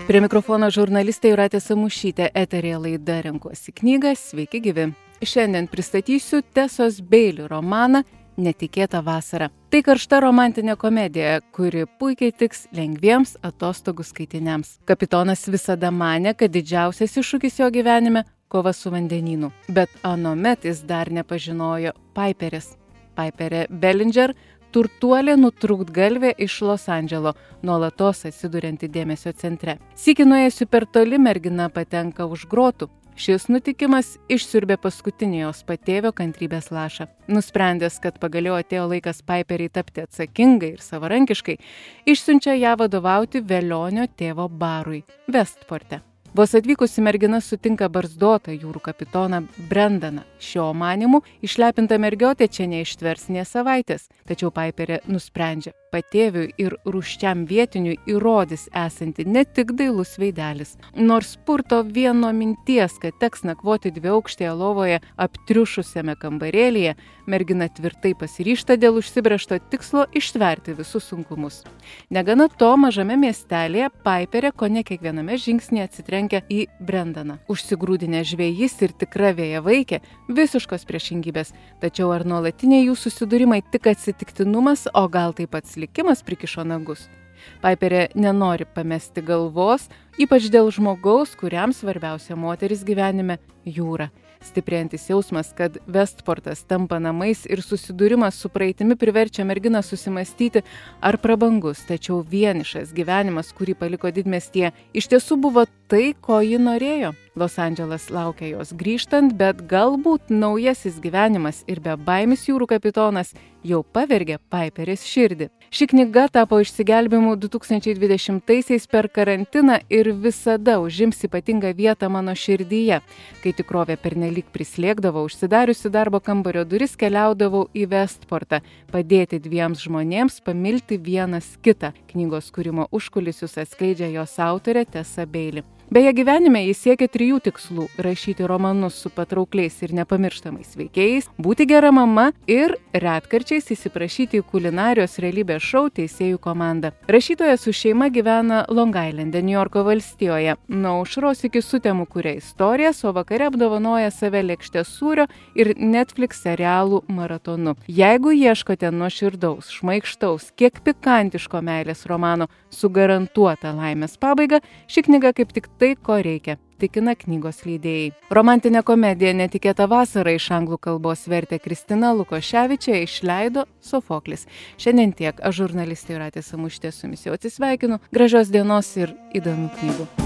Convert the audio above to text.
Prie mikrofono žurnalistė Jūratė Samušytė, eterėje laida Renkuosi knygą, sveiki gyvi. Šiandien pristatysiu Tesos Beili romaną Netikėta vasara. Tai karšta romantinė komedija, kuri puikiai tiks lengviems atostogų skaitiniams. Kapitonas visada manė, kad didžiausias iššūkis jo gyvenime – kova su vandenynu. Bet anuomet jis dar nepažinojo Piperės. Piperė Bellinger – turtuolė nutrūktgalvė iš Los Andželo, nuolatos atsidurianti dėmesio centre. Sykį nuėjusi per toli mergina patenka už grotų. Šis nutikimas išsiurbė paskutinį jos patėvio kantrybės lašą. Nusprendęs, kad pagaliau atėjo laikas Piperiai tapti atsakingai ir savarankiškai, išsiunčia ją vadovauti velionio tėvo barui Vestporte. Vos atvykusi mergina sutinka barzdotą jūrų kapitoną Brendaną. Šio manymu išlepinta mergiotė čia neištvers nė savaitės. Tačiau Piperė nusprendžia, patėviui ir rūsčiam vietiniui įrodys esanti ne tik dailus veidelis. Nors purto vieno minties, kad teks nakvoti dviaukštėje lovoje aptriušusiame kambarėlyje, mergina tvirtai pasiryžta dėl užsibrėžto tikslo ištverti visus sunkumus. Negana to, mažame miestelėje Piperė kone kiekviename žingsnyje atsitrenkia į Brendaną. Užsigrūdinę žvejys ir tikra vėjavaikė – visiškos priešingybės. Tačiau ar nuolatiniai jų susidūrimai tik atsitiktinumas, o gal taip pats likimas prikišo nagus? Piperė nenori pamesti galvos, ypač dėl žmogaus, kuriam svarbiausia moteris gyvenime – jūra. Stiprėjantis jausmas, kad Vestportas tampa namais ir susidūrimas su praeitimi priverčia merginą susimastyti, ar prabangus, tačiau vienišas gyvenimas, kurį paliko didmiestyje, iš tiesų buvo tai, ko ji norėjo. Los Andželas laukia jos grįžtant, bet galbūt naujasis gyvenimas ir bebaimis jūrų kapitonas jau pavergė Piperės širdį. Ši knyga tapo išsigelbėjimu 2020-aisiais per karantiną ir visada užims ypatingą vietą mano širdyje. Kai tikrovė pernelyg prislėgdavo, užsidariusi darbo kambario duris, keliaudavau į Vestportą, padėti dviems žmonėms pamilti vienas kitą. Knygos kūrimo užkulisius atskleidžia jos autorė Tesa Beili. Beje, gyvenime jis siekia 3 tikslų – rašyti romanus su patraukliais ir nepamirštamais veikėjais, būti gera mama ir retkarčiais įsiprašyti į kulinarijos realybės šou Teisėjų komandą. Rašytojas su šeima gyvena Long Islande, Niujorko valstijoje. Nuo aušros iki sutemų kuria istorijas, o vakare apdovanoja save lėkštės sūrio ir Netflix serialų maratonu. Jeigu ieškote nuoširdaus, šmaikštaus, kiek pikantiško meilės romano su garantuota laimės pabaiga, ši knyga kaip tik tai, ko reikia, tikina knygos leidėjai. Romantinė komedija Netikėta vasara iš anglų kalbos vertė Kristina Lukoševičė, išleido Sofoklis. Šiandien tiek. Aš žurnalistė Jūratė Samušytė su jumis jau atsisveikinu. Gražios dienos ir įdomių knygų.